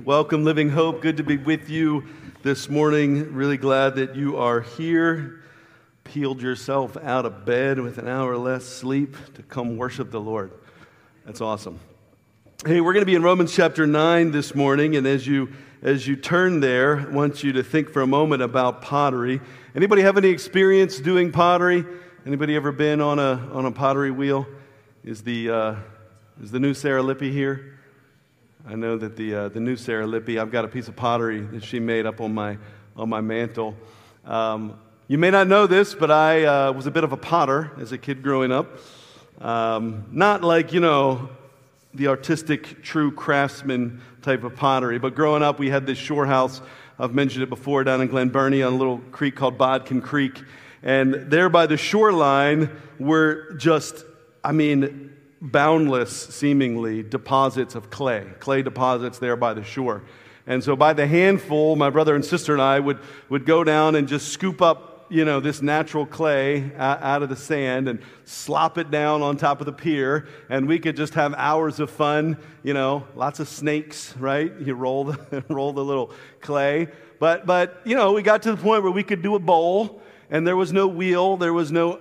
Welcome, Living Hope. Good to be with you this morning. Really glad that you are here. Peeled yourself out of bed with an hour less sleep to come worship the Lord. That's awesome. Hey, we're going to be in Romans chapter 9 this morning, and as you turn there, I want you to think for a moment about pottery. Anybody have any experience doing pottery? Anybody ever been on a pottery wheel? Is the new Sarah Lippy here? I know that the new Sarah Lippy, I've got a piece of pottery that she made up on my mantle. You may not know this, but I was a bit of a potter as a kid growing up. Not like, the artistic, true craftsman type of pottery, but growing up we had this shore house, I've mentioned it before, down in Glen Burnie on a little creek called Bodkin Creek. And there by the shoreline were just, boundless, seemingly, deposits of clay deposits there by the shore. And so by the handful, my brother and sister and I would go down and just scoop up, this natural clay out of the sand and slop it down on top of the pier, and we could just have hours of fun, lots of snakes, right? You roll the little clay. But we got to the point where we could do a bowl. And there was no wheel, there was no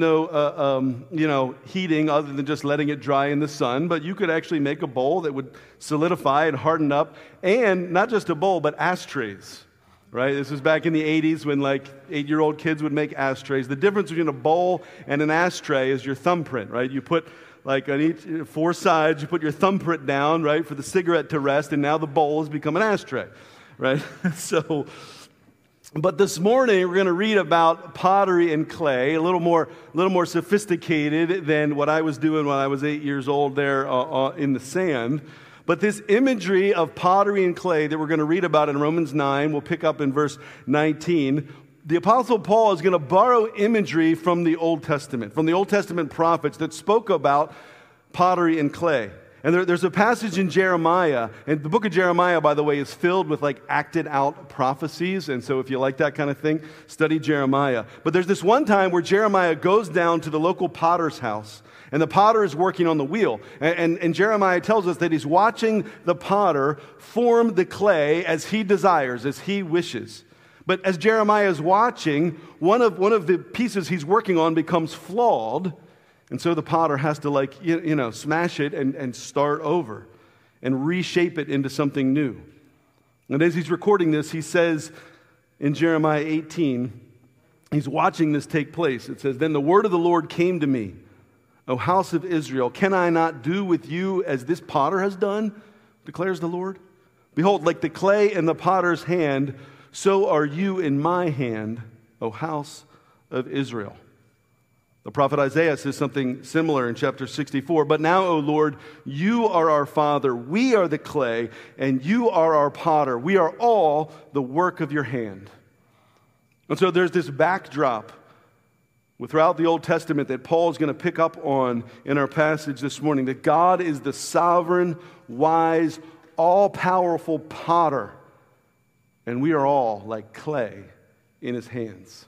heating other than just letting it dry in the sun. But you could actually make a bowl that would solidify and harden up. And not just a bowl, but ashtrays, right? This was back in the 80s when 8-year-old kids would make ashtrays. The difference between a bowl and an ashtray is your thumbprint, right? You put on each 4 sides, you put your thumbprint down, right, for the cigarette to rest. And now the bowl has become an ashtray, right? But this morning we're going to read about pottery and clay, a little more sophisticated than what I was doing when I was 8 years old there in the sand. But this imagery of pottery and clay that we're going to read about in Romans 9, we'll pick up in verse 19. The Apostle Paul is going to borrow imagery from the Old Testament prophets that spoke about pottery and clay. And there's a passage in Jeremiah, and the book of Jeremiah, by the way, is filled with acted out prophecies. And so if you like that kind of thing, study Jeremiah. But there's this one time where Jeremiah goes down to the local potter's house, and the potter is working on the wheel. And Jeremiah tells us that he's watching the potter form the clay as he desires, as he wishes. But as Jeremiah is watching, one of the pieces he's working on becomes flawed. And so the potter has to smash it and start over and reshape it into something new. And as he's recording this, he says in Jeremiah 18, he's watching this take place. It says, "Then the word of the Lord came to me, O house of Israel, can I not do with you as this potter has done, declares the Lord? Behold, like the clay in the potter's hand, so are you in my hand, O house of Israel." The prophet Isaiah says something similar in chapter 64. "But now, O Lord, you are our Father, we are the clay, and you are our potter. We are all the work of your hand." And so there's this backdrop throughout the Old Testament that Paul is going to pick up on in our passage this morning, that God is the sovereign, wise, all-powerful potter, and we are all like clay in his hands.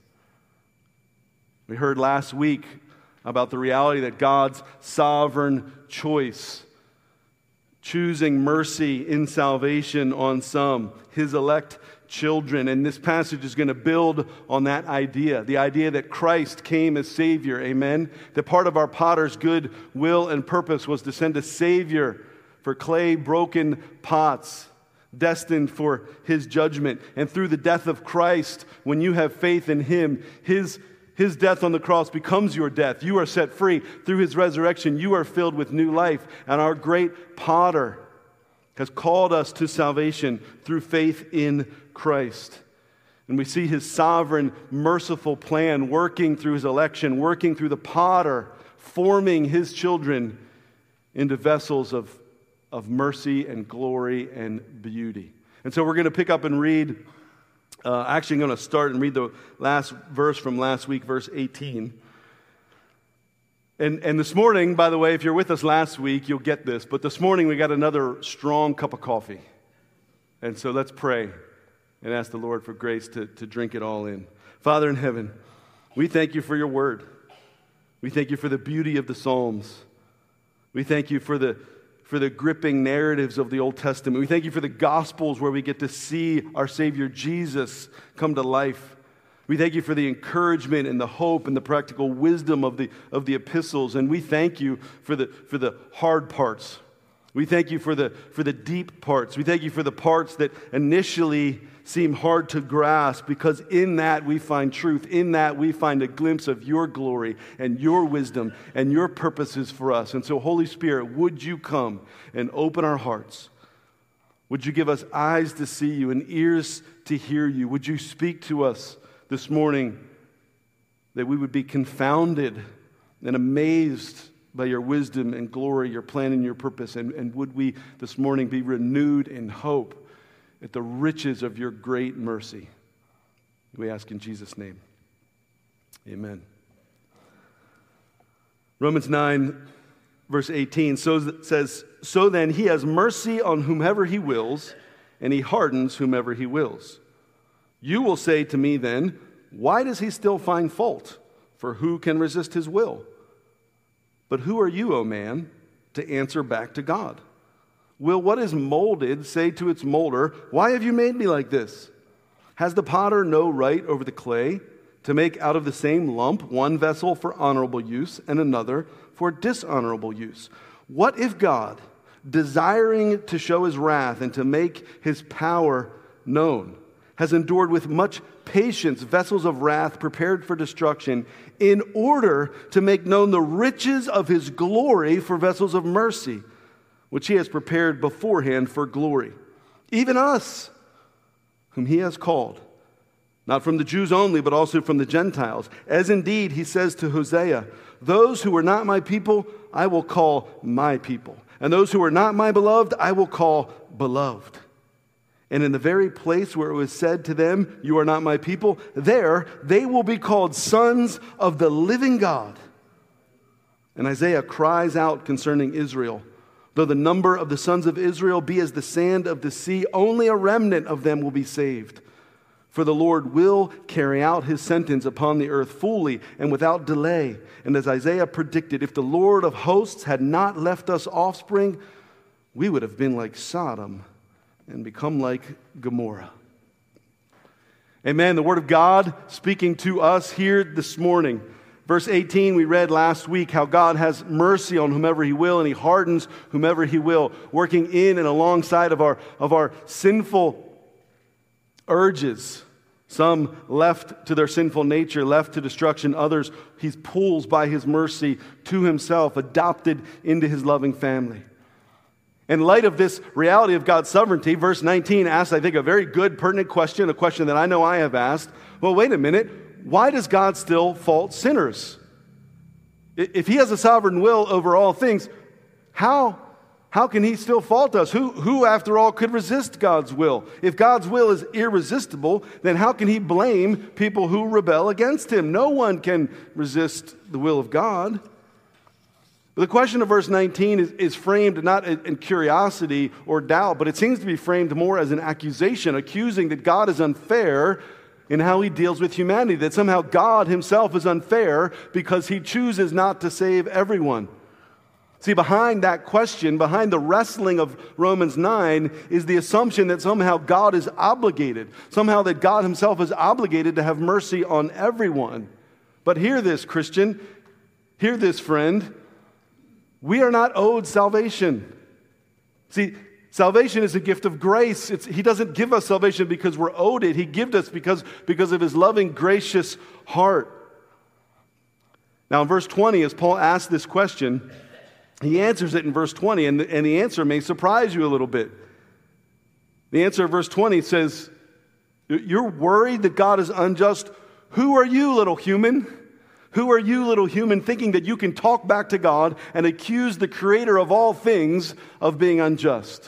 We heard last week about the reality that God's sovereign choice, choosing mercy in salvation on some, his elect children. And this passage is going to build on that idea, the idea that Christ came as Savior, amen? That part of our potter's good will and purpose was to send a Savior for clay, broken pots, destined for his judgment. And through the death of Christ, when you have faith in him, his death on the cross becomes your death. You are set free. Through his resurrection, you are filled with new life. And our great potter has called us to salvation through faith in Christ. And we see his sovereign, merciful plan working through his election, working through the potter, forming his children into vessels of mercy and glory and beauty. And so we're going to pick up and read. Actually, I'm going to start and read the last verse from last week, verse 18. And this morning, by the way, if you're with us last week, you'll get this. But this morning, we got another strong cup of coffee. And so let's pray and ask the Lord for grace to drink it all in. Father in heaven, we thank you for your word. We thank you for the beauty of the Psalms. We thank you for for the gripping narratives of the Old Testament. We thank you for the Gospels where we get to see our Savior Jesus come to life. We thank you for the encouragement and the hope and the practical wisdom of the epistles. And we thank you for the hard parts. We thank you for the deep parts. We thank you for the parts that initially seem hard to grasp, because in that we find truth. In that we find a glimpse of your glory and your wisdom and your purposes for us. And so, Holy Spirit, would you come and open our hearts? Would you give us eyes to see you and ears to hear you? Would you speak to us this morning, that we would be confounded and amazed by your wisdom and glory, your plan and your purpose, and would we this morning be renewed in hope at the riches of your great mercy. We ask in Jesus' name. Amen. Romans 9, verse 18 says, "So then he has mercy on whomever he wills, and he hardens whomever he wills. You will say to me then, why does he still find fault? For who can resist his will? But who are you, O man, to answer back to God? Will what is molded say to its molder, why have you made me like this? Has the potter no right over the clay to make out of the same lump one vessel for honorable use and another for dishonorable use? What if God, desiring to show his wrath and to make his power known, has endured with much patience vessels of wrath prepared for destruction, in order to make known the riches of his glory for vessels of mercy, which he has prepared beforehand for glory? Even us, whom he has called, not from the Jews only, but also from the Gentiles. As indeed he says to Hosea, those who are not my people, I will call my people. And those who are not my beloved, I will call beloved. And in the very place where it was said to them, you are not my people, there they will be called sons of the living God. And Isaiah cries out concerning Israel, though the number of the sons of Israel be as the sand of the sea, only a remnant of them will be saved. For the Lord will carry out his sentence upon the earth fully and without delay. And as Isaiah predicted, if the Lord of hosts had not left us offspring, we would have been like Sodom and become like Gomorrah. Amen. The Word of God speaking to us here this morning. Verse 18, we read last week how God has mercy on whomever he will, and he hardens whomever he will, working in and alongside of our sinful urges. Some left to their sinful nature, left to destruction. Others he pulls by his mercy to himself, adopted into his loving family. In light of this reality of God's sovereignty, verse 19 asks, I think, a very good, pertinent question, a question that I know I have asked. Well, wait a minute. Why does God still fault sinners? If he has a sovereign will over all things, how can he still fault us? Who, after all, could resist God's will? If God's will is irresistible, then how can he blame people who rebel against him? No one can resist the will of God. But the question of verse 19 is framed not in curiosity or doubt, but it seems to be framed more as an accusation, accusing that God is unfair in how he deals with humanity, that somehow God himself is unfair because he chooses not to save everyone. See, behind that question, behind the wrestling of Romans 9, is the assumption that somehow God is obligated, somehow that God himself is obligated to have mercy on everyone. But hear this, Christian, hear this, friend. We are not owed salvation. See, salvation is a gift of grace. He doesn't give us salvation because we're owed it. He gives us because of his loving, gracious heart. Now in verse 20, as Paul asks this question, he answers it in verse 20, and the answer may surprise you a little bit. The answer of verse 20 says, you're worried that God is unjust? Who are you, little human? Who are you, little human, thinking that you can talk back to God and accuse the creator of all things of being unjust?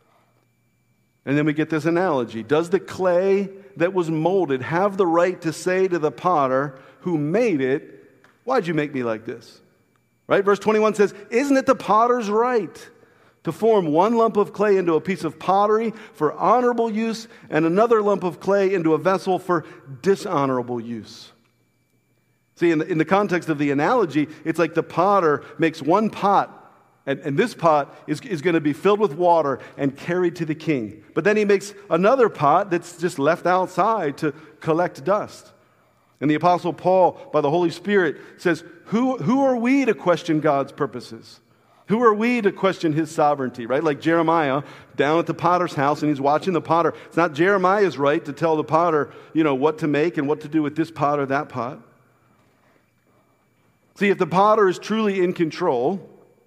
And then we get this analogy. Does the clay that was molded have the right to say to the potter who made it, why'd you make me like this? Right? Verse 21 says, isn't it the potter's right to form one lump of clay into a piece of pottery for honorable use and another lump of clay into a vessel for dishonorable use? See, in the context of the analogy, it's like the potter makes one pot And this pot is going to be filled with water and carried to the king. But then he makes another pot that's just left outside to collect dust. And the Apostle Paul, by the Holy Spirit, says, who are we to question God's purposes? Who are we to question his sovereignty, right? Like Jeremiah down at the potter's house, and he's watching the potter. It's not Jeremiah's right to tell the potter, what to make and what to do with this pot or that pot. See, if the potter is truly in control,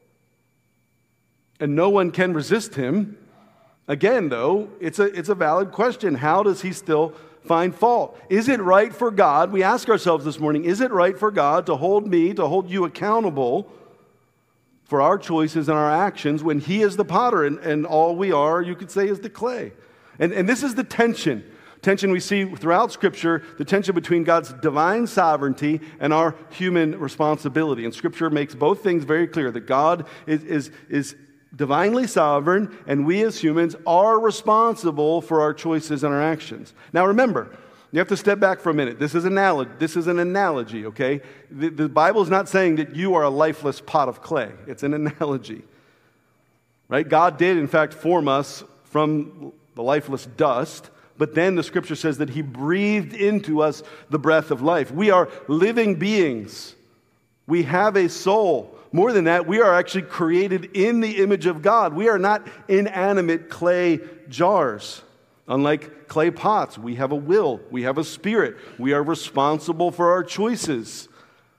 and no one can resist him, again, though, it's a valid question. How does he still find fault? Is it right for God, we ask ourselves this morning, is it right for God to hold you accountable for our choices and our actions when he is the potter and all we are, you could say, is the clay? And this is the tension we see throughout Scripture, the tension between God's divine sovereignty and our human responsibility. And Scripture makes both things very clear, that God is divinely sovereign, and we as humans are responsible for our choices and our actions. Now remember, you have to step back for a minute. This is an analogy, okay? The Bible is not saying that you are a lifeless pot of clay. It's an analogy, right? God did, in fact, form us from the lifeless dust, but then the Scripture says that he breathed into us the breath of life. We are living beings. We have a soul. More than that, we are actually created in the image of God. We are not inanimate clay jars. Unlike clay pots, we have a will, we have a spirit, we are responsible for our choices.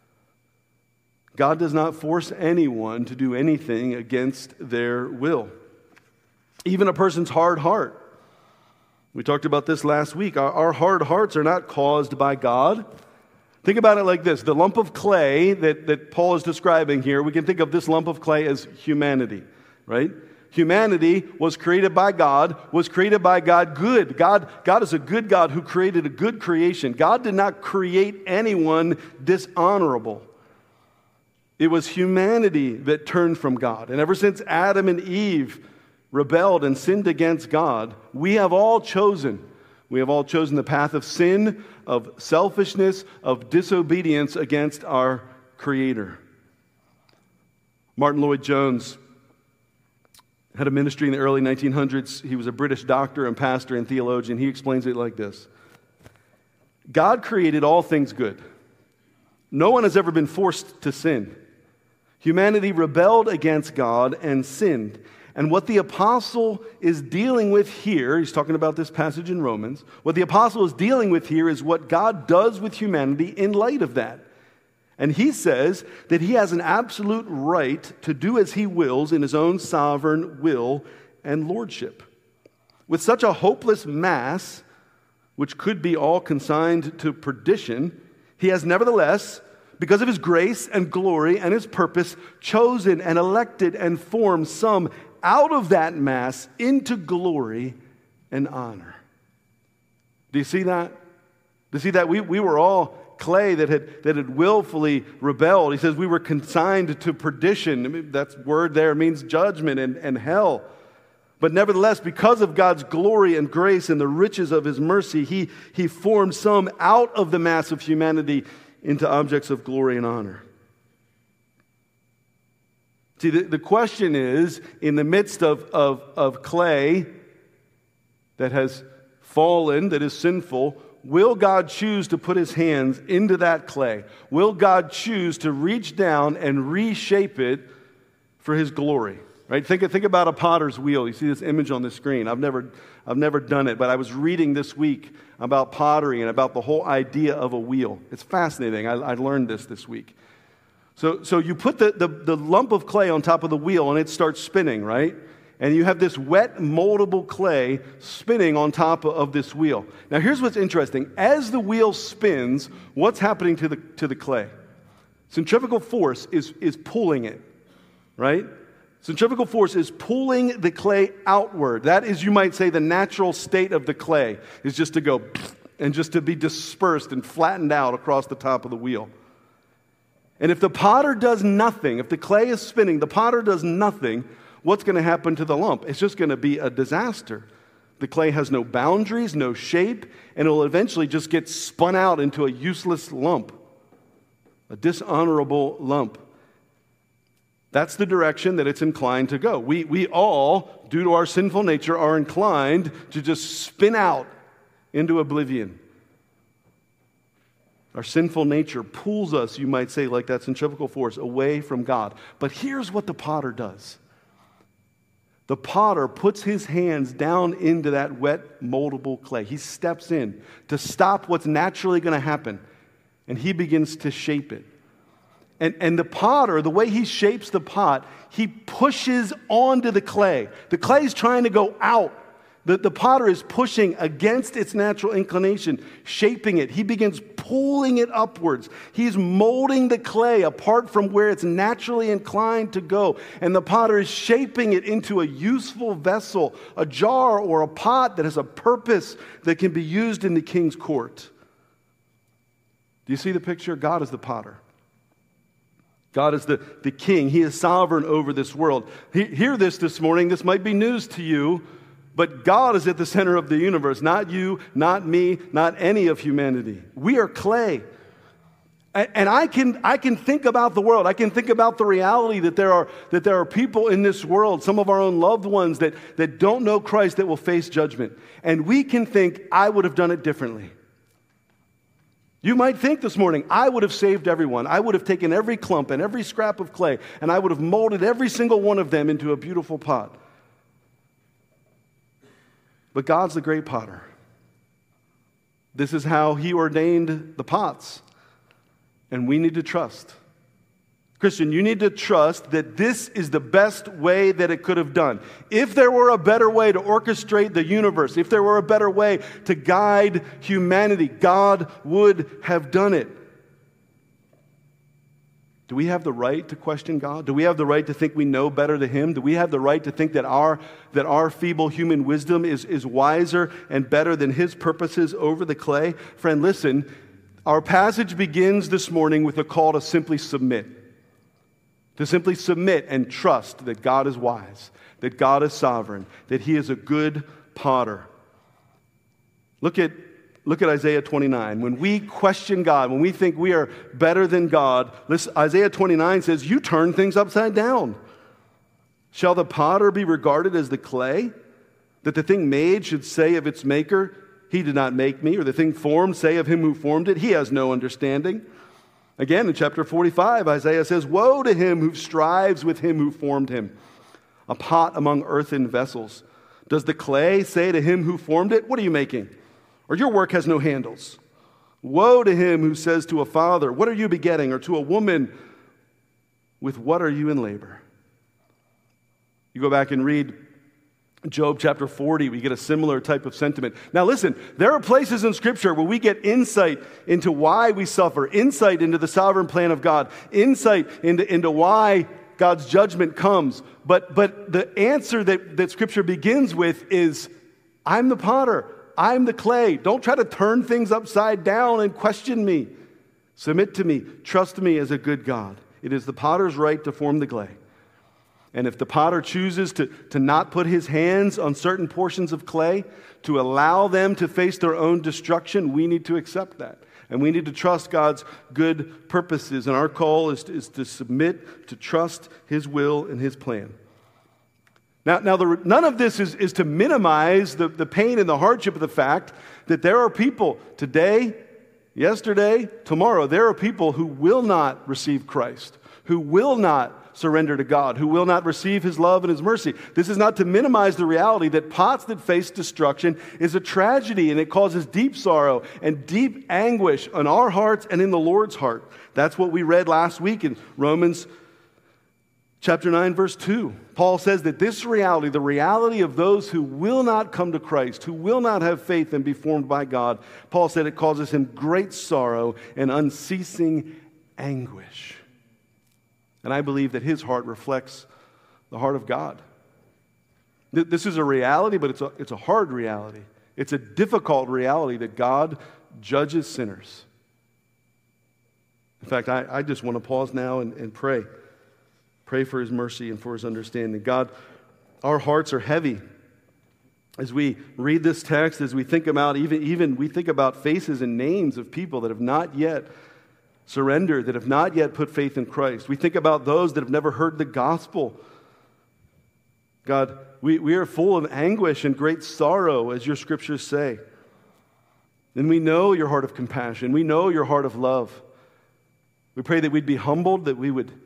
God does not force anyone to do anything against their will. Even a person's hard heart. We talked about this last week. Our hard hearts are not caused by God. Think about it like this. The lump of clay that Paul is describing here, we can think of this lump of clay as humanity, right? Humanity was created by God good. God is a good God who created a good creation. God did not create anyone dishonorable. It was humanity that turned from God. And ever since Adam and Eve rebelled and sinned against God, we have all chosen the path of sin, of selfishness, of disobedience against our Creator. Martin Lloyd-Jones had a ministry in the early 1900s. He was a British doctor and pastor and theologian. He explains it like this. God created all things good. No one has ever been forced to sin. Humanity rebelled against God and sinned. And what the apostle is dealing with here, he's talking about this passage in Romans, what the apostle is dealing with here is what God does with humanity in light of that. And he says that he has an absolute right to do as he wills in his own sovereign will and lordship. With such a hopeless mass, which could be all consigned to perdition, he has nevertheless, because of his grace and glory and his purpose, chosen and elected and formed some out of that mass into glory and honor. Do you see that? Do you see that? We were all clay that had willfully rebelled. He says we were consigned to perdition. I mean, that word there means judgment and hell. But nevertheless, because of God's glory and grace and the riches of his mercy, he formed some out of the mass of humanity into objects of glory and honor. See, the question is, in the midst of clay that has fallen, that is sinful, will God choose to put his hands into that clay? Will God choose to reach down and reshape it for his glory? Right? Think about a potter's wheel. You see this image on the screen. I've never done it, but I was reading this week about pottery and about the whole idea of a wheel. It's fascinating. I learned this week. So you put the lump of clay on top of the wheel and it starts spinning, right? And you have this wet, moldable clay spinning on top of this wheel. Now here's what's interesting. As the wheel spins, what's happening to the clay? Centrifugal force is pulling it, right? Centrifugal force is pulling the clay outward. That is, you might say, the natural state of the clay is just to go and just to be dispersed and flattened out across the top of the wheel. And if the potter does nothing, if the clay is spinning, the potter does nothing, what's going to happen to the lump? It's just going to be a disaster. The clay has no boundaries, no shape, and it will eventually just get spun out into a useless lump, a dishonorable lump. That's the direction that it's inclined to go. We all, due to our sinful nature, are inclined to just spin out into oblivion. Our sinful nature pulls us, you might say, like that centrifugal force, away from God. But here's what the potter does. The potter puts his hands down into that wet, moldable clay. He steps in to stop what's naturally going to happen, and he begins to shape it. And the potter, the way he shapes the pot, he pushes onto the clay. The clay is trying to go out. The potter is pushing against its natural inclination, shaping it. He begins pulling it upwards. He's molding the clay apart from where it's naturally inclined to go. And the potter is shaping it into a useful vessel, a jar or a pot that has a purpose that can be used in the king's court. Do you see the picture? God is the potter. God is the king. He is sovereign over this world. Hear this morning. This might be news to you, but God is at the center of the universe. Not you, not me, not any of humanity. We are clay. And I can think about the world. I can think about the reality that there are people in this world, some of our own loved ones that don't know Christ, that will face judgment. And we can think, I would have done it differently. You might think this morning, I would have saved everyone. I would have taken every clump and every scrap of clay, and I would have molded every single one of them into a beautiful pot. But God's the great potter. This is how he ordained the pots, and we need to trust. Christian, you need to trust that this is the best way that it could have done. If there were a better way to orchestrate the universe, if there were a better way to guide humanity, God would have done it. Do we have the right to question God? Do we have the right to think we know better than him? Do we have the right to think that our feeble human wisdom is wiser and better than his purposes over the clay? Friend, listen, our passage begins this morning with a call to simply submit. To simply submit and trust that God is wise, that God is sovereign, that he is a good potter. Look at Isaiah 29. When we question God, when we think we are better than God, listen, Isaiah 29 says, you turn things upside down. Shall the potter be regarded as the clay? That the thing made should say of its maker, he did not make me, or the thing formed say of him who formed it, he has no understanding. Again, in chapter 45, Isaiah says, woe to him who strives with him who formed him, a pot among earthen vessels. Does the clay say to him who formed it, what are you making? Or your work has no handles. Woe to him who says to a father, what are you begetting? Or to a woman, with what are you in labor? You go back and read Job chapter 40, we get a similar type of sentiment. Now listen, there are places in Scripture where we get insight into why we suffer, insight into the sovereign plan of God, insight into why God's judgment comes. But the answer that Scripture begins with is, I'm the potter, I'm the clay. Don't try to turn things upside down and question me. Submit to me, trust me as a good God. It is the potter's right to form the clay. And if the potter chooses to not put his hands on certain portions of clay, to allow them to face their own destruction, we need to accept that. And we need to trust God's good purposes. And our call is to submit, to trust his will and his plan. Now none of this is to minimize the pain and the hardship of the fact that there are people today, yesterday, tomorrow, there are people who will not receive Christ, who will not surrender to God, who will not receive his love and his mercy. This is not to minimize the reality that pots that face destruction is a tragedy, and it causes deep sorrow and deep anguish on our hearts and in the Lord's heart. That's what we read last week in Romans chapter 9, verse 2. Paul says that this reality, the reality of those who will not come to Christ, who will not have faith and be formed by God, Paul said it causes him great sorrow and unceasing anguish. And I believe that his heart reflects the heart of God. This is a reality, but it's a hard reality. It's a difficult reality that God judges sinners. In fact, I just want to pause now and pray. Pray for his mercy and for his understanding. God, our hearts are heavy as we read this text, as we think about even we think about faces and names of people that have not yet surrender, that have not yet put faith in Christ. We think about those that have never heard the gospel. God, we are full of anguish and great sorrow, as your scriptures say. And we know your heart of compassion. We know your heart of love. We pray that we'd be humbled, that we would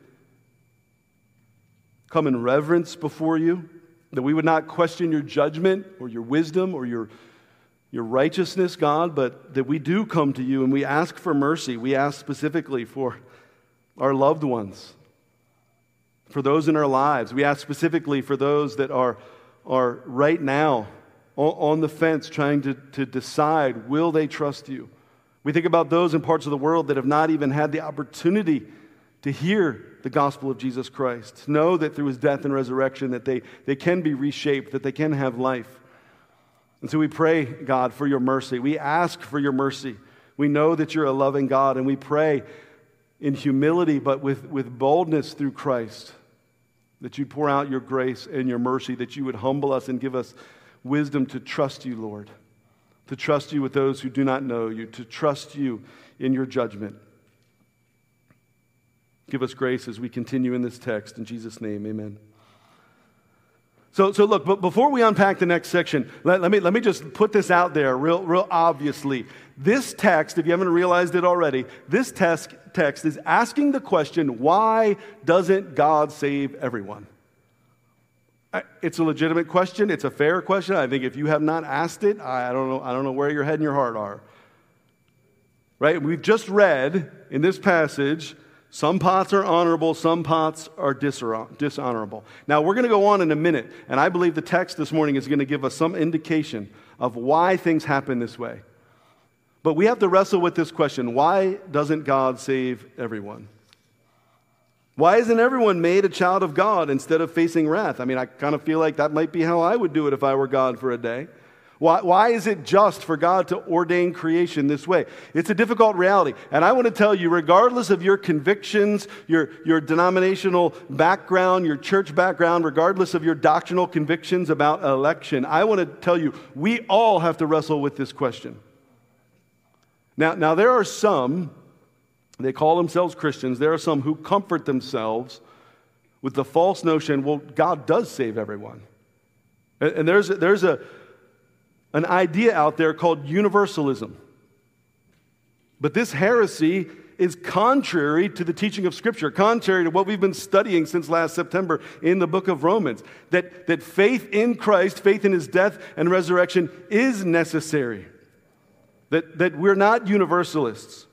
come in reverence before you, that we would not question your judgment or your wisdom or your righteousness, God, but that we do come to you and we ask for mercy. We ask specifically for our loved ones, for those in our lives. We ask specifically for those that are right now on the fence trying to decide, will they trust you? We think about those in parts of the world that have not even had the opportunity to hear the gospel of Jesus Christ, to know that through his death and resurrection that they can be reshaped, that they can have life. And so we pray, God, for your mercy. We ask for your mercy. We know that you're a loving God, and we pray in humility but with boldness through Christ that you'd pour out your grace and your mercy, that you would humble us and give us wisdom to trust you, Lord, to trust you with those who do not know you, to trust you in your judgment. Give us grace as we continue in this text. In Jesus' name, amen. So look, but before we unpack the next section, let me just put this out there real obviously. This text, if you haven't realized it already, this text is asking the question, why doesn't God save everyone? It's a legitimate question. It's a fair question. I think if you have not asked it, I don't know where your head and your heart are. Right? We've just read in this passage, some pots are honorable, some pots are dishonorable. Now, we're going to go on in a minute, and I believe the text this morning is going to give us some indication of why things happen this way. But we have to wrestle with this question, why doesn't God save everyone? Why isn't everyone made a child of God instead of facing wrath? I mean, I kind of feel like that might be how I would do it if I were God for a day. Why is it just for God to ordain creation this way? It's a difficult reality. And I want to tell you, regardless of your convictions, your denominational background, your church background, regardless of your doctrinal convictions about election, I want to tell you, we all have to wrestle with this question. Now there are some, they call themselves Christians, there are some who comfort themselves with the false notion, well, God does save everyone. And there's an idea out there called universalism. But this heresy is contrary to the teaching of Scripture, contrary to what we've been studying since last September in the book of Romans, that faith in Christ, faith in his death and resurrection is necessary, that we're not universalists.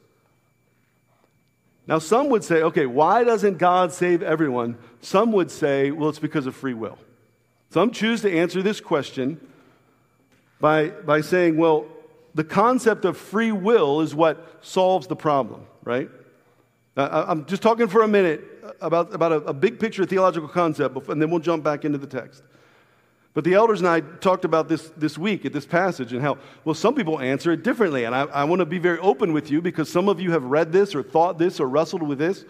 Now, some would say, okay, why doesn't God save everyone? Some would say, well, it's because of free will. Some choose to answer this question by saying, well, the concept of free will is what solves the problem, right? I'm just talking for a minute about a big picture theological concept, and then we'll jump back into the text. But the elders and I talked about this week at this passage and how, well, some people answer it differently. And I want to be very open with you because some of you have read this or thought this or wrestled with this.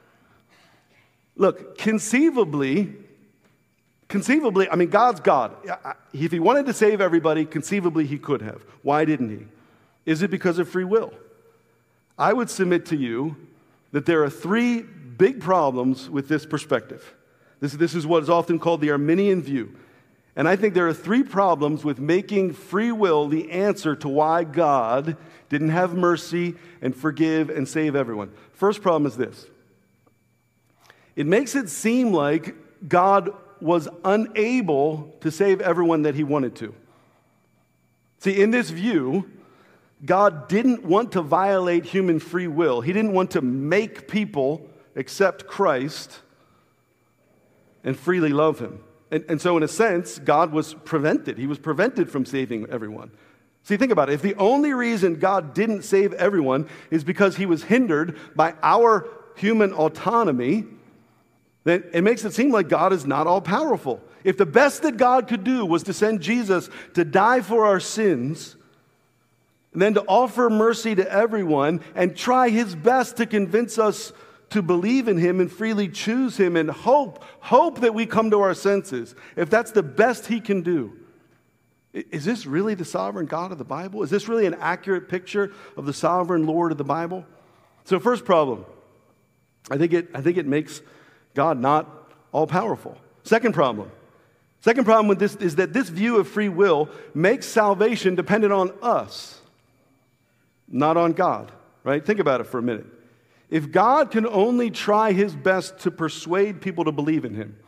Look, conceivably, I mean, God's God. If he wanted to save everybody, conceivably he could have. Why didn't he? Is it because of free will? I would submit to you that there are three big problems with this perspective. This is what is often called the Arminian view. And I think there are three problems with making free will the answer to why God didn't have mercy and forgive and save everyone. First problem is this. It makes it seem like God was unable to save everyone that he wanted to. See, in this view, God didn't want to violate human free will. He didn't want to make people accept Christ and freely love him. And so in a sense, God was prevented. He was prevented from saving everyone. See, think about it. If the only reason God didn't save everyone is because he was hindered by our human autonomy, then it makes it seem like God is not all-powerful. If the best that God could do was to send Jesus to die for our sins, and then to offer mercy to everyone and try his best to convince us to believe in him and freely choose him and hope that we come to our senses, if that's the best he can do, is this really the sovereign God of the Bible? Is this really an accurate picture of the sovereign Lord of the Bible? So first problem, I think it makes God not all-powerful. Second problem with this is that this view of free will makes salvation dependent on us, not on God, right? Think about it for a minute. If God can only try his best to persuade people to believe in him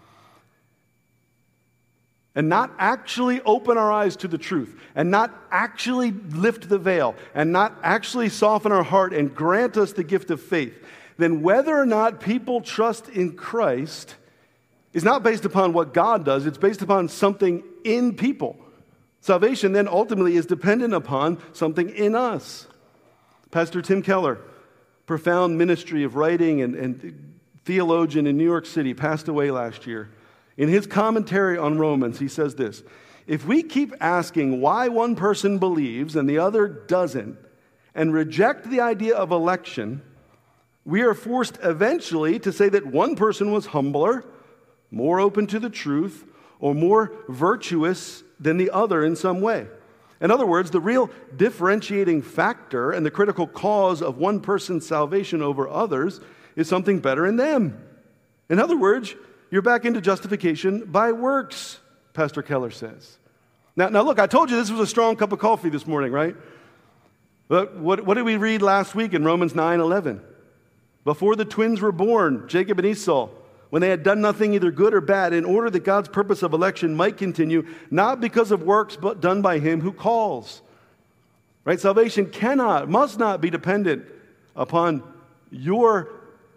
and not actually open our eyes to the truth and not actually lift the veil and not actually soften our heart and grant us the gift of faith, then whether or not people trust in Christ is not based upon what God does, it's based upon something in people. Salvation then ultimately is dependent upon something in us. Pastor Tim Keller, profound ministry of writing and theologian in New York City, passed away last year. In his commentary on Romans, he says this: if we keep asking why one person believes and the other doesn't, and reject the idea of election, we are forced eventually to say that one person was humbler, more open to the truth, or more virtuous than the other in some way. In other words, the real differentiating factor and the critical cause of one person's salvation over others is something better in them. In other words, you're back into justification by works, Pastor Keller says. Now look, I told you this was a strong cup of coffee this morning, right? But what did we read last week in Romans 9:11? Before the twins were born, Jacob and Esau, when they had done nothing either good or bad, in order that God's purpose of election might continue, not because of works, but done by him who calls. Right? Salvation must not be dependent upon your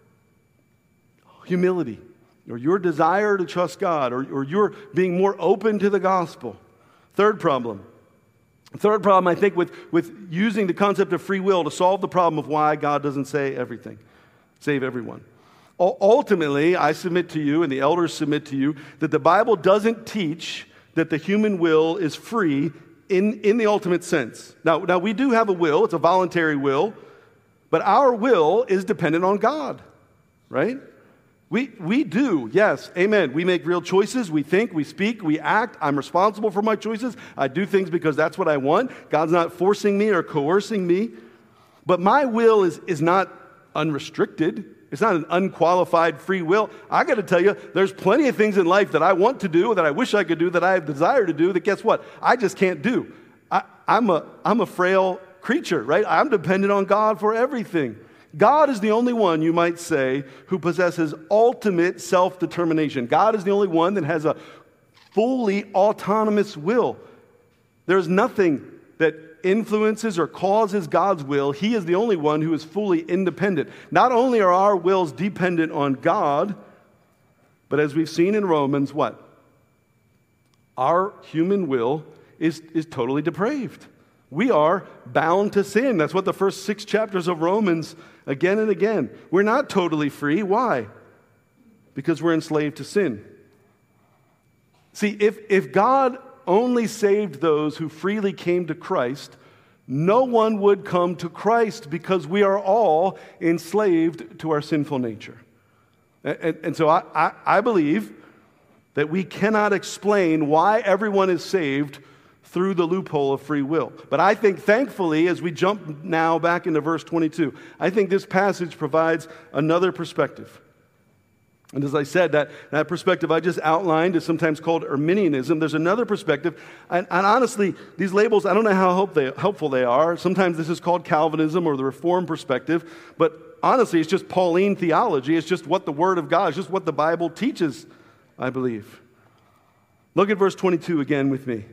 humility or your desire to trust God or your being more open to the gospel. Third problem, I think, with using the concept of free will to solve the problem of why God doesn't save everyone. Ultimately, I submit to you, and the elders submit to you, that the Bible doesn't teach that the human will is free in the ultimate sense. Now, we do have a will. It's a voluntary will. But our will is dependent on God, right? We do, yes, amen. We make real choices. We think, we speak, we act. I'm responsible for my choices. I do things because that's what I want. God's not forcing me or coercing me. But my will is not unrestricted. It's not an unqualified free will. I got to tell you, there's plenty of things in life that I want to do, that I wish I could do, that I have desire to do, that guess what? I just can't do. I'm a frail creature, right? I'm dependent on God for everything. God is the only one, you might say, who possesses ultimate self-determination. God is the only one that has a fully autonomous will. There's nothing that influences or causes God's will. He is the only one who is fully independent. Not only are our wills dependent on God, but as we've seen in Romans, what? Our human will is totally depraved. We are bound to sin. That's what the first 6 chapters of Romans, again and again. We're not totally free. Why? Because we're enslaved to sin. See, if God only saved those who freely came to Christ, no one would come to Christ because we are all enslaved to our sinful nature. And so I believe that we cannot explain why everyone is saved through the loophole of free will. But I think, thankfully, as we jump now back into verse 22, I think this passage provides another perspective. And as I said, that perspective I just outlined is sometimes called Arminianism. There's another perspective. And honestly, these labels, I don't know how helpful they are. Sometimes this is called Calvinism or the Reformed perspective. But honestly, it's just Pauline theology. It's just what the Word of God, it's just what the Bible teaches, I believe. Look at verse 22 again with me.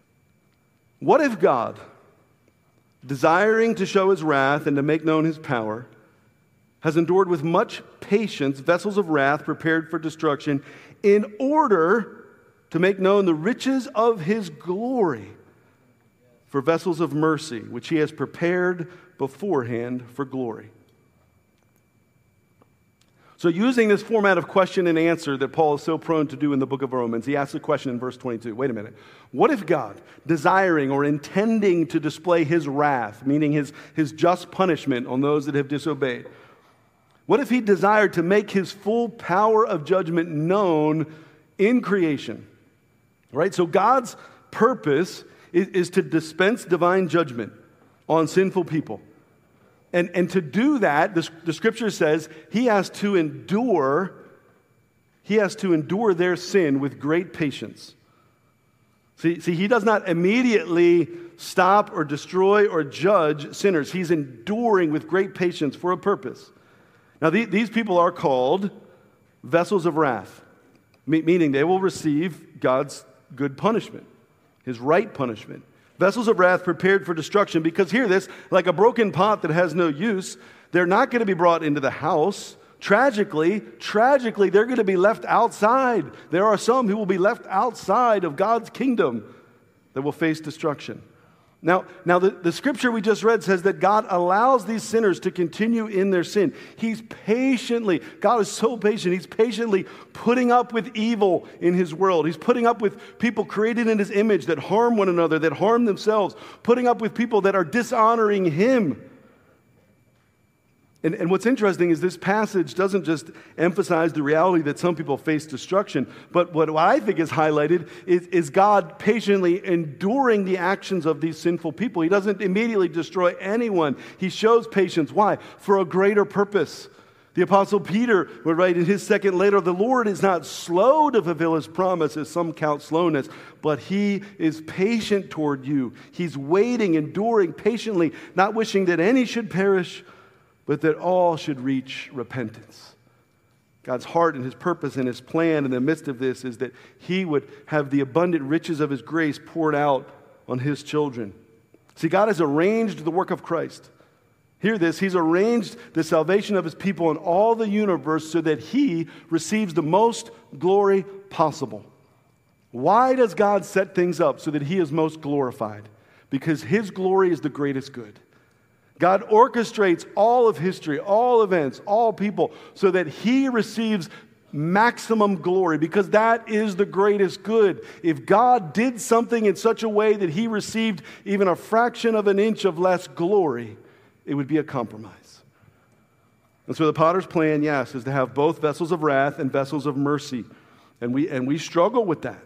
What if God, desiring to show his wrath and to make known his power, has endured with much patience vessels of wrath prepared for destruction, in order to make known the riches of his glory for vessels of mercy, which he has prepared beforehand for glory? So using this format of question and answer that Paul is so prone to do in the book of Romans, he asks a question in verse 22. Wait a minute. What if God, desiring or intending to display his wrath, meaning his just punishment on those that have disobeyed, what if he desired to make his full power of judgment known in creation? Right? So God's purpose is to dispense divine judgment on sinful people. And to do that, the scripture says he has to endure their sin with great patience. See, he does not immediately stop or destroy or judge sinners. He's enduring with great patience for a purpose. Now, these people are called vessels of wrath, meaning they will receive God's good punishment, his right punishment. Vessels of wrath prepared for destruction, because hear this, like a broken pot that has no use, they're not going to be brought into the house. Tragically, they're going to be left outside. There are some who will be left outside of God's kingdom that will face destruction. Now the scripture we just read says that God allows these sinners to continue in their sin. God is so patient. He's patiently putting up with evil in his world. He's putting up with people created in his image that harm one another, that harm themselves, putting up with people that are dishonoring him. And what's interesting is this passage doesn't just emphasize the reality that some people face destruction, but what I think is highlighted is God patiently enduring the actions of these sinful people. He doesn't immediately destroy anyone. He shows patience. Why? For a greater purpose. The Apostle Peter would write in his second letter, "The Lord is not slow to fulfill his promise, as some count slowness, but he is patient toward you." He's waiting, enduring patiently, not wishing that any should perish, but that all should reach repentance. God's heart and his purpose and his plan in the midst of this is that he would have the abundant riches of his grace poured out on his children. See, God has arranged the work of Christ. Hear this, he's arranged the salvation of his people in all the universe so that he receives the most glory possible. Why does God set things up so that he is most glorified? Because his glory is the greatest good. God orchestrates all of history, all events, all people, so that he receives maximum glory, because that is the greatest good. If God did something in such a way that he received even a fraction of an inch of less glory, it would be a compromise. And so the potter's plan, yes, is to have both vessels of wrath and vessels of mercy. And we struggle with that.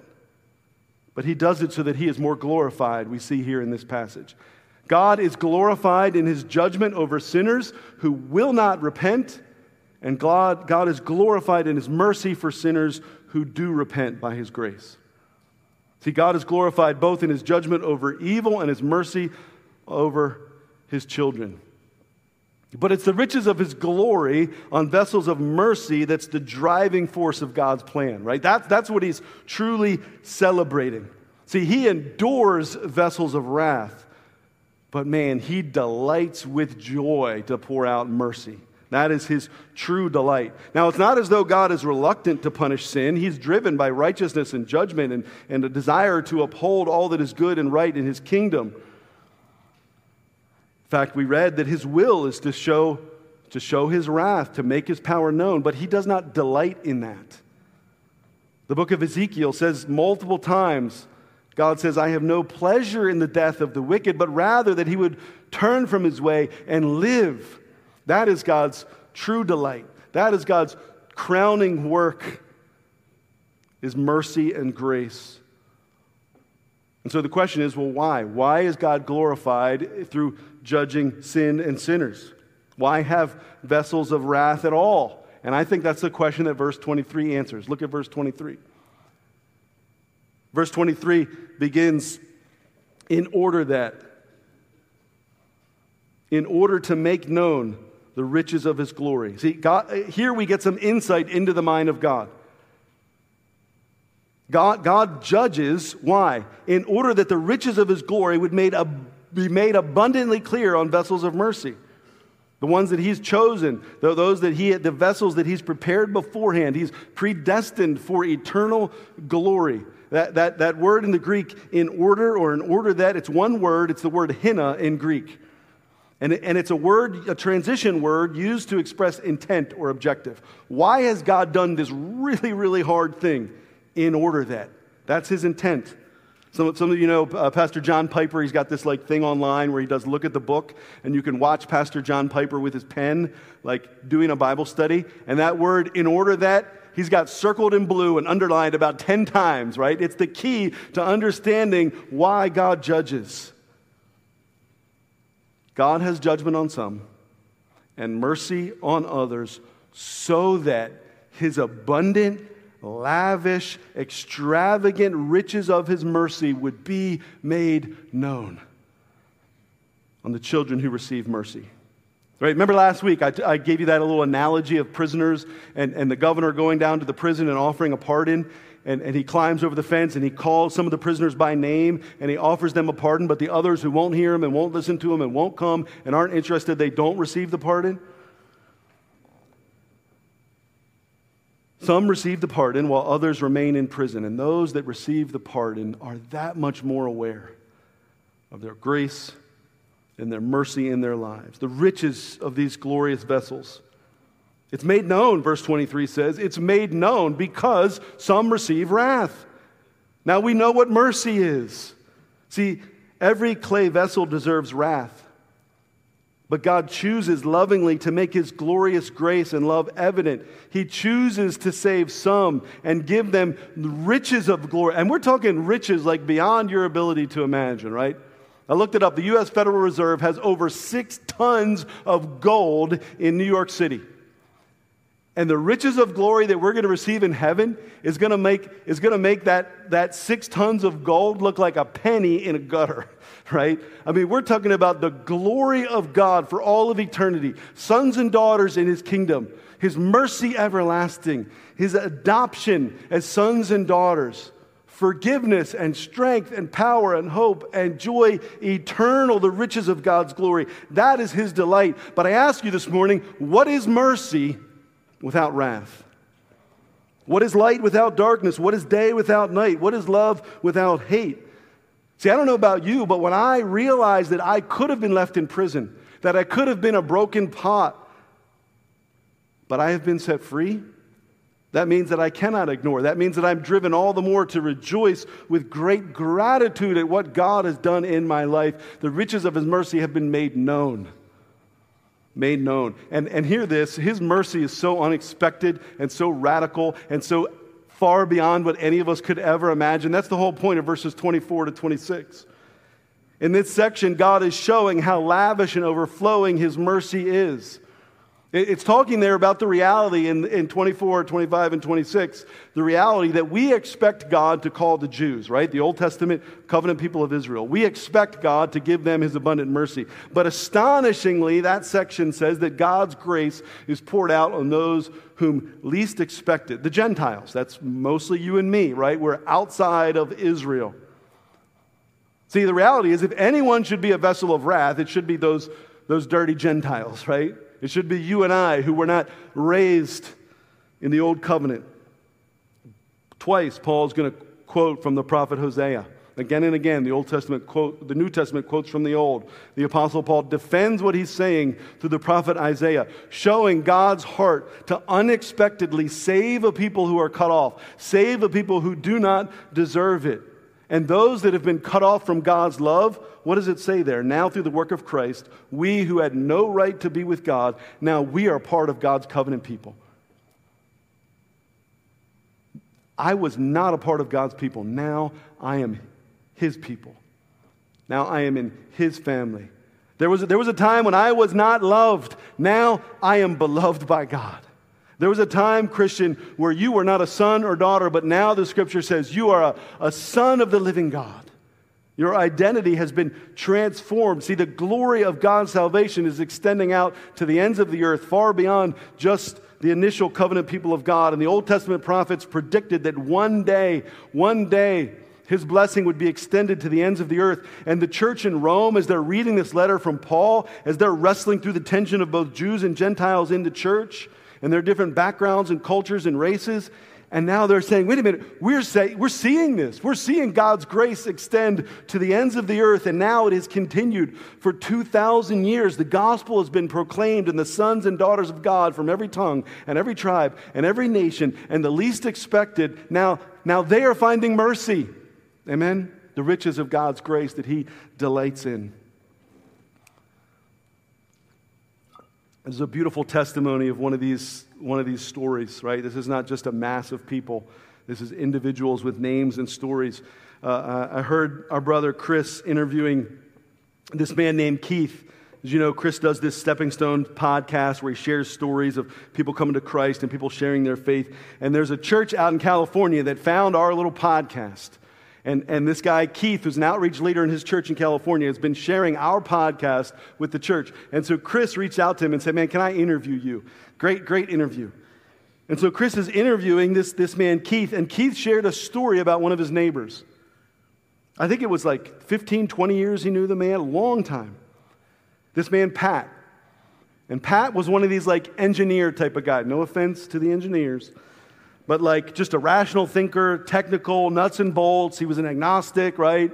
But he does it so that he is more glorified, we see here in this passage. God is glorified in his judgment over sinners who will not repent, and God is glorified in his mercy for sinners who do repent by his grace. See, God is glorified both in his judgment over evil and his mercy over his children. But it's the riches of his glory on vessels of mercy that's the driving force of God's plan, right? That's what he's truly celebrating. See, he endures vessels of wrath, but man, he delights with joy to pour out mercy. That is his true delight. Now, it's not as though God is reluctant to punish sin. He's driven by righteousness and judgment and a desire to uphold all that is good and right in his kingdom. In fact, we read that his will is to show his wrath, to make his power known, but he does not delight in that. The book of Ezekiel says multiple times, God says, "I have no pleasure in the death of the wicked, but rather that he would turn from his way and live." That is God's true delight. That is God's crowning work, is mercy and grace. And so the question is, well, why? Why is God glorified through judging sin and sinners? Why have vessels of wrath at all? And I think that's the question that verse 23 answers. Look at verse 23. Verse 23 begins, in order to make known the riches of his glory. See, here we get some insight into the mind of God. God judges, why? In order that the riches of his glory would be made abundantly clear on vessels of mercy. The ones that he's chosen, the vessels that he's prepared beforehand. He's predestined for eternal glory. That word in the Greek, in order that, it's one word, it's the word hina in Greek. And it's a transition word used to express intent or objective. Why has God done this really, really hard thing? In order that. That's his intent. Some of you know Pastor John Piper. He's got this thing online where he does look at the book, and you can watch Pastor John Piper with his pen, doing a Bible study. And that word, in order that, he's got circled in blue and underlined about 10 times, right? It's the key to understanding why God judges. God has judgment on some, and mercy on others, so that his abundant, lavish, extravagant riches of his mercy would be made known on the children who receive mercy. Right? Remember last week I gave you that little analogy of prisoners and the governor going down to the prison and offering a pardon, and he climbs over the fence and he calls some of the prisoners by name and he offers them a pardon, but the others who won't hear him and won't listen to him and won't come and aren't interested, they don't receive the pardon. Some receive the pardon while others remain in prison, and those that receive the pardon are that much more aware of their grace and their mercy in their lives, the riches of these glorious vessels. It's made known, verse 23 says, it's made known because some receive wrath. Now we know what mercy is. See, every clay vessel deserves wrath, but God chooses lovingly to make his glorious grace and love evident. He chooses to save some and give them riches of glory. And we're talking riches like beyond your ability to imagine, right? I looked it up. The U.S. Federal Reserve has over 6 tons of gold in New York City. And the riches of glory that we're going to receive in heaven is going to make that 6 tons of gold look like a penny in a gutter, right? I mean, we're talking about the glory of God for all of eternity, sons and daughters in his kingdom, his mercy everlasting, his adoption as sons and daughters, forgiveness and strength and power and hope and joy eternal, the riches of God's glory. That is his delight. But I ask you this morning, what is mercy without wrath? What is light without darkness? What is day without night? What is love without hate? See, I don't know about you, but when I realized that I could have been left in prison, that I could have been a broken pot, but I have been set free, that means that I cannot ignore. That means that I'm driven all the more to rejoice with great gratitude at what God has done in my life. The riches of his mercy have been made known. Made known. And hear this, his mercy is so unexpected and so radical and so far beyond what any of us could ever imagine. That's the whole point of verses 24 to 26. In this section, God is showing how lavish and overflowing his mercy is. It's talking there about the reality in 24, 25, and 26, the reality that we expect God to call the Jews, right? The Old Testament covenant people of Israel. We expect God to give them his abundant mercy. But astonishingly, that section says that God's grace is poured out on those whom least expected. The Gentiles, that's mostly you and me, right? We're outside of Israel. See, the reality is if anyone should be a vessel of wrath, it should be those dirty Gentiles, right? It should be you and I who were not raised in the old covenant. Twice, Paul's going to quote from the prophet Hosea. Again and again, the Old Testament quote, the New Testament quotes from the Old. The Apostle Paul defends what he's saying through the prophet Isaiah, showing God's heart to unexpectedly save a people who are cut off, save a people who do not deserve it. And those that have been cut off from God's love, what does it say there? Now through the work of Christ, we who had no right to be with God, now we are part of God's covenant people. I was not a part of God's people. Now I am his people. Now I am in his family. There was a time when I was not loved. Now I am beloved by God. There was a time, Christian, where you were not a son or daughter, but now the Scripture says you are a son of the living God. Your identity has been transformed. See, the glory of God's salvation is extending out to the ends of the earth, far beyond just the initial covenant people of God. And the Old Testament prophets predicted that one day, his blessing would be extended to the ends of the earth. And the church in Rome, as they're reading this letter from Paul, as they're wrestling through the tension of both Jews and Gentiles in the church, and their different backgrounds and cultures and races. And now they're saying, wait a minute, we're seeing this. We're seeing God's grace extend to the ends of the earth, and now it has continued for 2,000 years. The gospel has been proclaimed, and the sons and daughters of God from every tongue and every tribe and every nation, and the least expected, now they are finding mercy. Amen? The riches of God's grace that he delights in. This is a beautiful testimony of one of these stories, right? This is not just a mass of people. This is individuals with names and stories. I heard our brother Chris interviewing this man named Keith. As you know, Chris does this Stepping Stone podcast where he shares stories of people coming to Christ and people sharing their faith. And there's a church out in California that found our little podcast. And this guy, Keith, who's an outreach leader in his church in California, has been sharing our podcast with the church. And so Chris reached out to him and said, man, can I interview you? Great interview. And so Chris is interviewing this man, Keith, and Keith shared a story about one of his neighbors. I think it was like 15, 20 years he knew the man, a long time. This man, Pat. And Pat was one of these like engineer type of guy. No offense to the engineers. But like just a rational thinker, technical, nuts and bolts. He was an agnostic, right?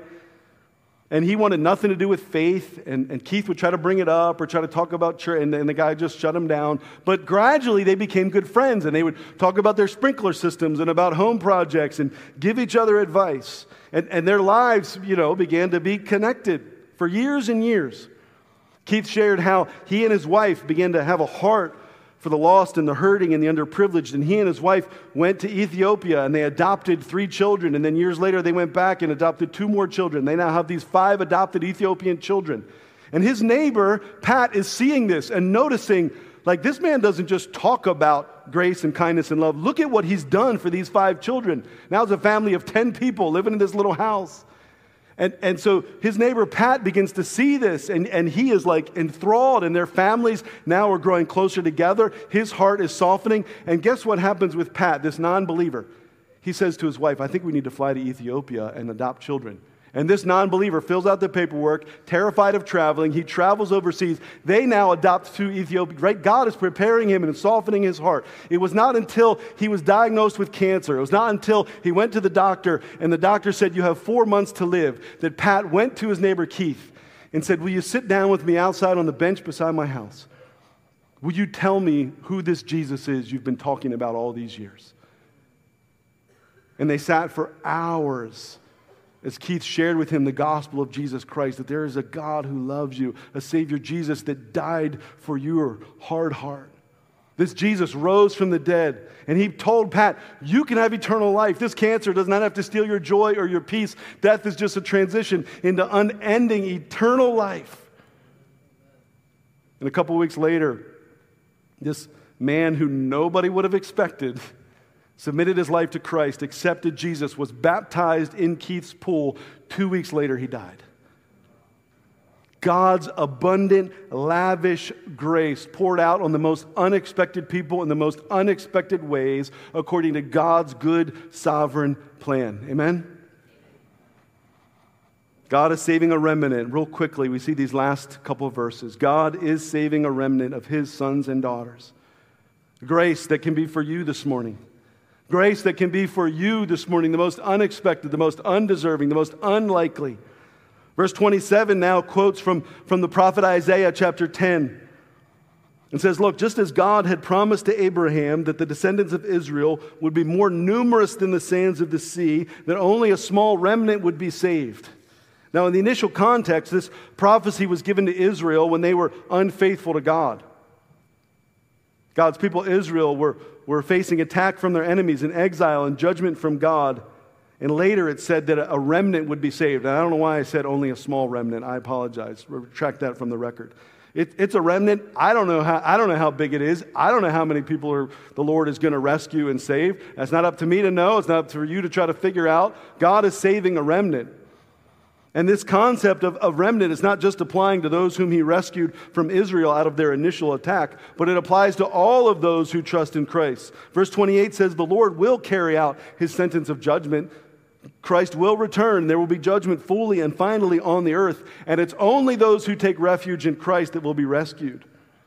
And he wanted nothing to do with faith. And Keith would try to bring it up or try to talk about church. And the guy just shut him down. But gradually they became good friends. And they would talk about their sprinkler systems and about home projects and give each other advice. And their lives, began to be connected for years and years. Keith shared how he and his wife began to have a heart for the lost and the hurting and the underprivileged. And he and his wife went to Ethiopia and they adopted 3 children. And then years later they went back and adopted 2 more children. They now have these 5 adopted Ethiopian children. And his neighbor, Pat, is seeing this and noticing, like, this man doesn't just talk about grace and kindness and love. Look at what he's done for these 5 children. Now it's a family of 10 people living in this little house. And so his neighbor Pat begins to see this, and he is like enthralled, and their families now are growing closer together. His heart is softening. And guess what happens with Pat, this non-believer? He says to his wife, I think we need to fly to Ethiopia and adopt children. And this non-believer fills out the paperwork, terrified of traveling. He travels overseas. They now adopt 2 Ethiopians, right? God is preparing him and softening his heart. It was not until he was diagnosed with cancer, it was not until he went to the doctor and the doctor said, you have 4 months to live, that Pat went to his neighbor Keith and said, will you sit down with me outside on the bench beside my house? Will you tell me who this Jesus is you've been talking about all these years? And they sat for hours as Keith shared with him the gospel of Jesus Christ, that there is a God who loves you, a Savior Jesus that died for your hard heart. This Jesus rose from the dead, and he told Pat, you can have eternal life. This cancer does not have to steal your joy or your peace. Death is just a transition into unending eternal life. And a couple weeks later, this man who nobody would have expected submitted his life to Christ, accepted Jesus, was baptized in Keith's pool. 2 weeks later, he died. God's abundant, lavish grace poured out on the most unexpected people in the most unexpected ways according to God's good, sovereign plan. Amen? God is saving a remnant. Real quickly, we see these last couple of verses. God is saving a remnant of his sons and daughters. Grace that can be for you this morning. Grace that can be for you this morning, the most unexpected, the most undeserving, the most unlikely. Verse 27 now quotes from the prophet Isaiah chapter 10. It says, look, just as God had promised to Abraham that the descendants of Israel would be more numerous than the sands of the sea, that only a small remnant would be saved. Now, in the initial context, this prophecy was given to Israel when they were unfaithful to God. God's people, Israel, were facing attack from their enemies and exile and judgment from God. And later it said that a remnant would be saved. And I don't know why I said only a small remnant. I apologize. Retract that from the record. It's a remnant. I don't know how big it is. I don't know how many people the Lord is going to rescue and save. That's not up to me to know. It's not up to you to try to figure out. God is saving a remnant. And this concept of remnant is not just applying to those whom he rescued from Israel out of their initial attack, but it applies to all of those who trust in Christ. Verse 28 says, the Lord will carry out his sentence of judgment. Christ will return. There will be judgment fully and finally on the earth. And it's only those who take refuge in Christ that will be rescued.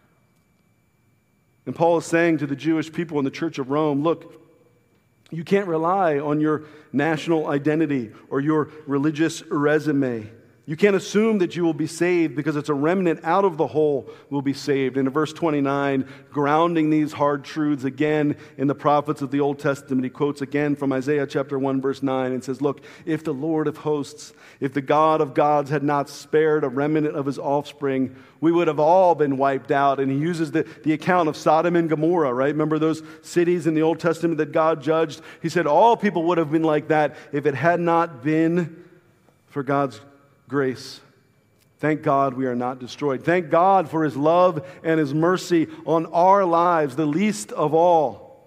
And Paul is saying to the Jewish people in the church of Rome, look, you can't rely on your national identity or your religious resume. You can't assume that you will be saved because it's a remnant out of the whole will be saved. And in verse 29, grounding these hard truths again in the prophets of the Old Testament, he quotes again from Isaiah chapter 1, verse 9, and says, look, if the Lord of hosts, if the God of gods had not spared a remnant of his offspring, we would have all been wiped out. And he uses the account of Sodom and Gomorrah, right? Remember those cities in the Old Testament that God judged? He said all people would have been like that if it had not been for God's grace. Thank God we are not destroyed. Thank God for His love and His mercy on our lives, the least of all.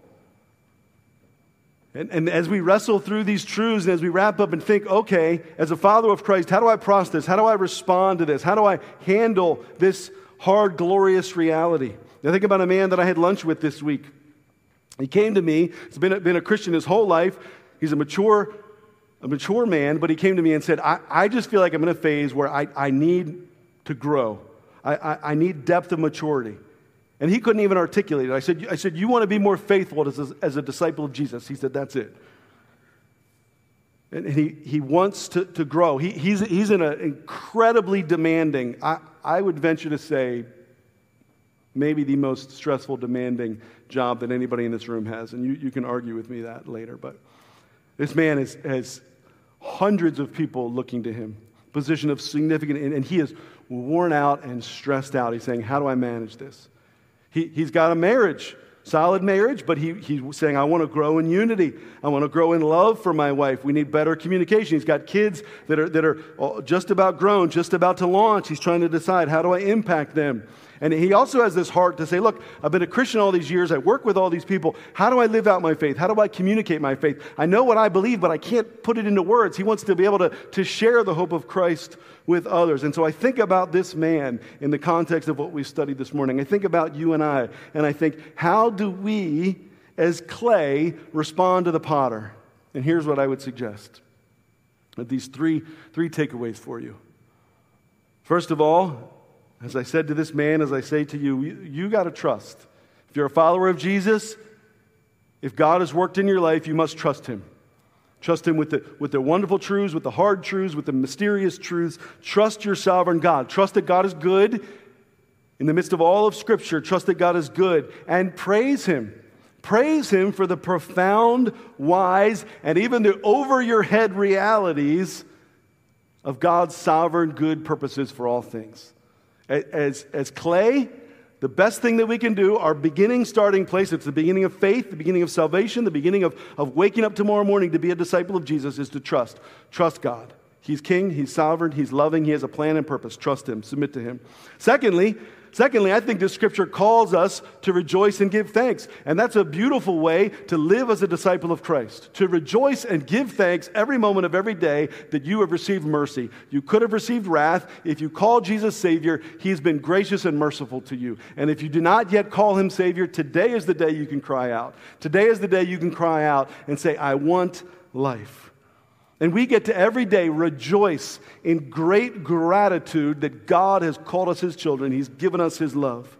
And as we wrestle through these truths and as we wrap up and think, okay, as a follower of Christ, how do I process this? How do I respond to this? How do I handle this hard, glorious reality? I think about a man that I had lunch with this week. He came to me. He's been a Christian his whole life. He's a mature man, but he came to me and said, I just feel like I'm in a phase where I need to grow. I need depth of maturity. And he couldn't even articulate it. I said, you want to be more faithful as a disciple of Jesus? He said, that's it. And he wants to grow. He's in an incredibly demanding, I would venture to say, maybe the most stressful, demanding job that anybody in this room has. And you can argue with me that later. But this man has hundreds of people looking to him, position of significant, and he is worn out and stressed out. He's saying, how do I manage this? He's got a marriage, solid marriage, but he's saying, I want to grow in unity. I want to grow in love for my wife. We need better communication. He's got kids that are just about grown, just about to launch. He's trying to decide, how do I impact them? And he also has this heart to say, look, I've been a Christian all these years. I work with all these people. How do I live out my faith? How do I communicate my faith? I know what I believe, but I can't put it into words. He wants to be able to share the hope of Christ with others. And so I think about this man in the context of what we studied this morning. I think about you and I think, how do we, as clay, respond to the potter? And here's what I would suggest. These three takeaways for you. First of all, as I said to this man, as I say to you, you got to trust. If you're a follower of Jesus, if God has worked in your life, you must trust Him. Trust Him with the wonderful truths, with the hard truths, with the mysterious truths. Trust your sovereign God. Trust that God is good. In the midst of all of Scripture, trust that God is good. And praise Him. Praise Him for the profound, wise, and even the over-your-head realities of God's sovereign, good purposes for all things. As clay, the best thing that we can do, our starting place, it's the beginning of faith, the beginning of salvation, the beginning of waking up tomorrow morning to be a disciple of Jesus, is to trust. Trust God. He's king, He's sovereign, He's loving, He has a plan and purpose. Trust Him, submit to Him. Secondly, I think this Scripture calls us to rejoice and give thanks. And that's a beautiful way to live as a disciple of Christ. To rejoice and give thanks every moment of every day that you have received mercy. You could have received wrath. If you call Jesus Savior, He's been gracious and merciful to you. And if you do not yet call Him Savior, today is the day you can cry out. Today is the day you can cry out and say, I want life. And we get to every day rejoice in great gratitude that God has called us His children. He's given us His love.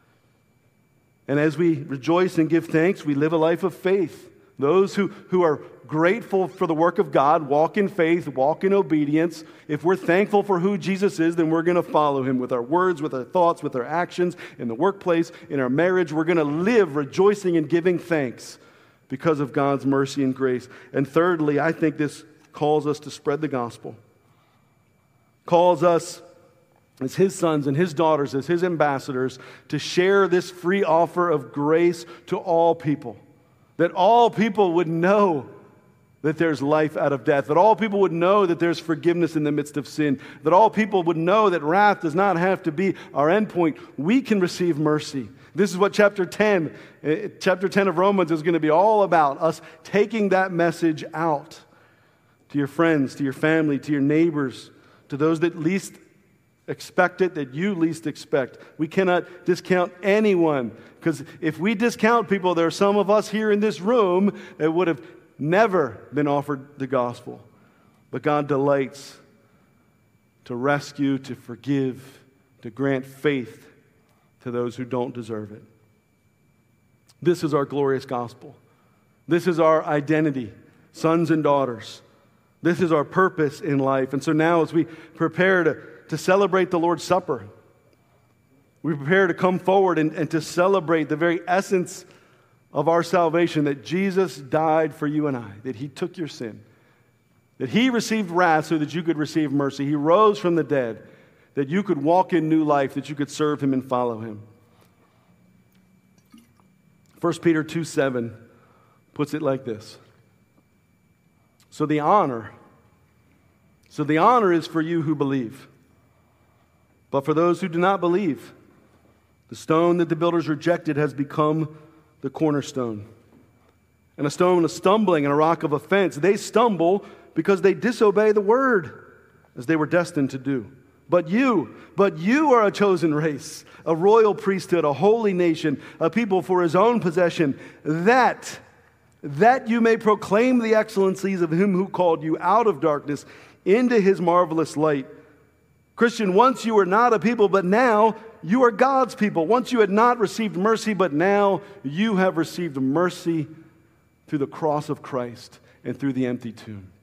And as we rejoice and give thanks, we live a life of faith. Those who are grateful for the work of God walk in faith, walk in obedience. If we're thankful for who Jesus is, then we're going to follow Him with our words, with our thoughts, with our actions, in the workplace, in our marriage. We're going to live rejoicing and giving thanks because of God's mercy and grace. And thirdly, I think this calls us to spread the gospel. Calls us as His sons and His daughters, as His ambassadors, to share this free offer of grace to all people. That all people would know that there's life out of death. That all people would know that there's forgiveness in the midst of sin. That all people would know that wrath does not have to be our endpoint. We can receive mercy. This is what chapter 10 of Romans is going to be all about. Us taking that message out to your friends, to your family, to your neighbors, to those that least expect it, that you least expect. We cannot discount anyone, because if we discount people, there are some of us here in this room that would have never been offered the gospel. But God delights to rescue, to forgive, to grant faith to those who don't deserve it. This is our glorious gospel. This is our identity, sons and daughters. This is our purpose in life. And so now as we prepare to celebrate the Lord's Supper, we prepare to come forward and to celebrate the very essence of our salvation, that Jesus died for you and I, that He took your sin, that He received wrath so that you could receive mercy. He rose from the dead, that you could walk in new life, that you could serve Him and follow Him. 1 Peter 2:7 puts it like this. So the honor is for you who believe. But for those who do not believe, the stone that the builders rejected has become the cornerstone, and a stone of stumbling and a rock of offense. They stumble because they disobey the word, as they were destined to do. But you are a chosen race, a royal priesthood, a holy nation, a people for his own possession, that you may proclaim the excellencies of him who called you out of darkness into his marvelous light. Christian, once you were not a people, but now you are God's people. Once you had not received mercy, but now you have received mercy through the cross of Christ and through the empty tomb.